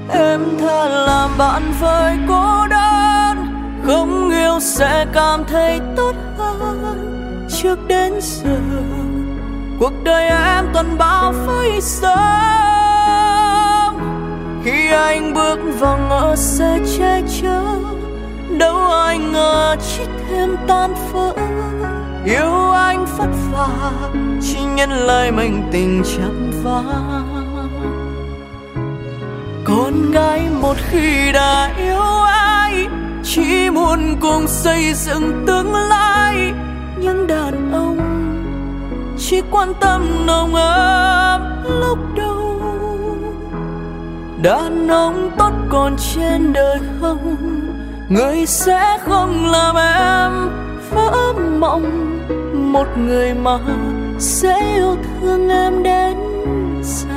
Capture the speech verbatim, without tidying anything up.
Em thà làm bạn với cô đơn, không yêu sẽ cảm thấy tốt hơn. Trước đến giờ cuộc đời em toàn bao phơi sớm. Khi anh bước vào ngõ sẽ che chở, đâu ai ngờ chỉ thêm tan vỡ. Yêu anh vất vả, chỉ nhân lại mình tình chắp vá. Con gái một khi đã yêu ai, chỉ muốn cùng xây dựng tương lai. Nhưng đàn ông chỉ quan tâm nồng ấm lúc đầu. Đàn ông tốt còn trên đời không, người sẽ không làm em vỡ mộng. Một người mà sẽ yêu thương em đến già.